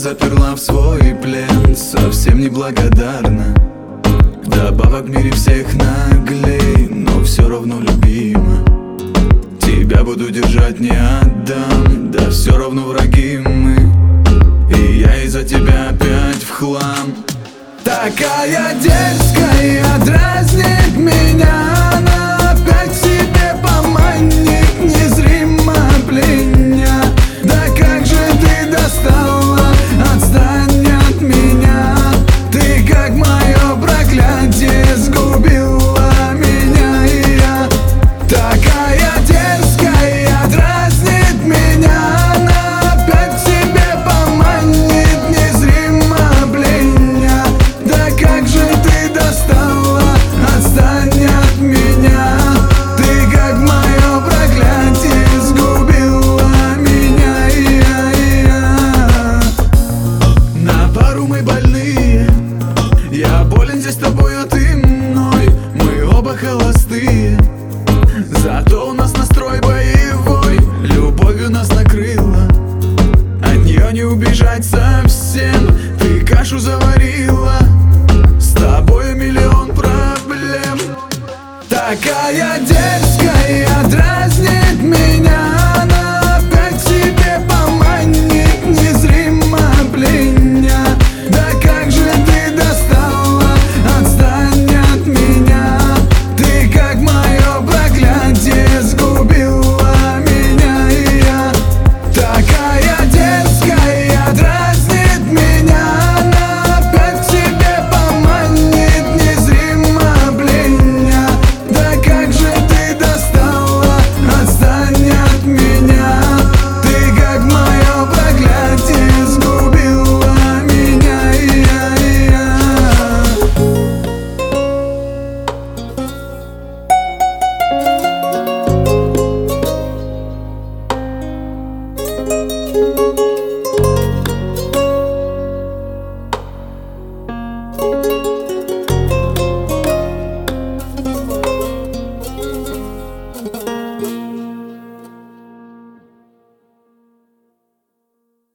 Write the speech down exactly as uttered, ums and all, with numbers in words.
заперла в свой плен, совсем неблагодарна. Вдобавок в мире всех наглей, но все равно любима. Тебя буду держать, не отдам, да все равно враги мы. И я из-за тебя опять в хлам. Такая дерзкая дразнит меня, она опять к себе поманит, незримо пленя. Да как же ты достала, отстань от меня. Ты как мое проклятие сгубила меня, и я. Такая дерзкая дразнит меня, она опять к себе поманит, незримо пленя. Да как же ты достала, отстань от меня. Ты как мое проклятие сгубила меня, и я, и я. На пару мы больные, я болен здесь тобой, а ты мной. Мы оба холостые, зато у нас настрой боевой. Любовью нас накрыла, от нее не убежать совсем. Ты кашу заварила,